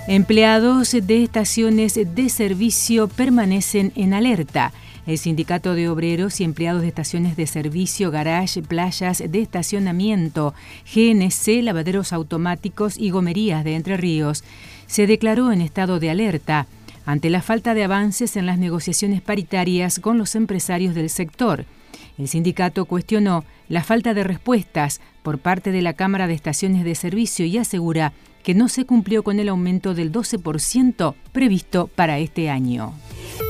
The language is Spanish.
Empleados de estaciones de servicio permanecen en alerta. El Sindicato de Obreros y Empleados de Estaciones de Servicio, Garage, Playas de Estacionamiento, GNC, Lavaderos Automáticos y Gomerías de Entre Ríos se declaró en estado de alerta ante la falta de avances en las negociaciones paritarias con los empresarios del sector. El sindicato cuestionó la falta de respuestas por parte de la Cámara de Estaciones de Servicio y asegura que no se cumplió con el aumento del 12% previsto para este año.